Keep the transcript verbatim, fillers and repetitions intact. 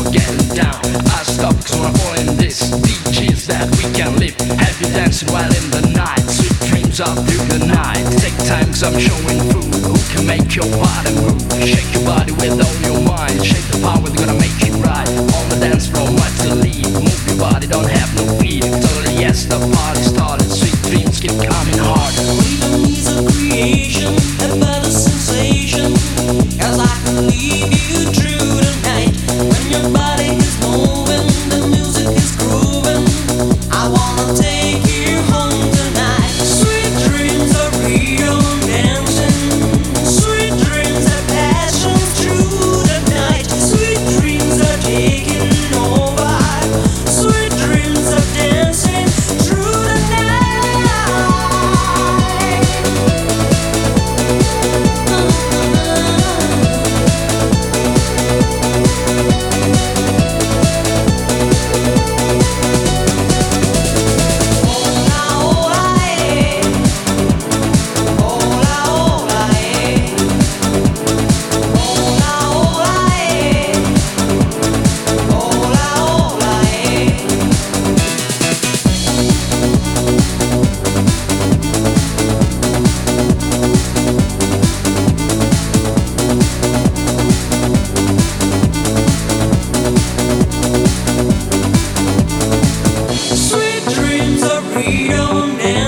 we're getting down. I stop cause when I fall in this D Gs that we can live. Happy dancing while in the night. Sweet dreams up through the night. Take time cause I'm showing food. Who can make your body move? Shake your body with all your mind. Shake the power that's gonna make you right. On the dance floor, what to leave. Move your body, don't have no fear. Totally yes, the party started. Sweet dreams keep coming harder. Freedom is a creation, a better sensation. Cause I can lead you through the night. When your body is moving, the music is grooving. I wanna take you home tonight. Sweet dreams are real dancing. Sweet dreams are passion through the night. Sweet dreams are taking over. Sweet dreams are dancing through the night. Sweet dreams are real now.